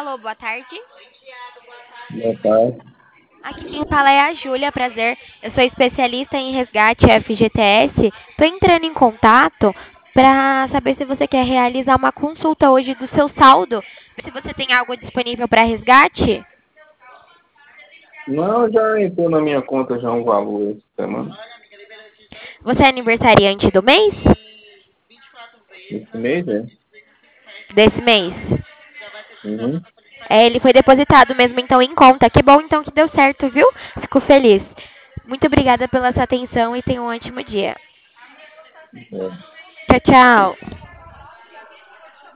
Alô, boa tarde. Boa tarde. Aqui quem fala é a Júlia, prazer. Eu sou especialista em resgate FGTS. Estou entrando em contato para saber se você quer realizar uma consulta hoje do seu saldo. Se você tem algo disponível para resgate. Não, já entrou na minha conta já um valor essa semana. Você é aniversariante do mês? Esse mês, é? Desse mês? Uhum. É, ele foi depositado mesmo então em conta. Que bom então que deu certo, viu? Fico feliz. Muito obrigada pela sua atenção e tenha um ótimo dia. É. Tchau, tchau.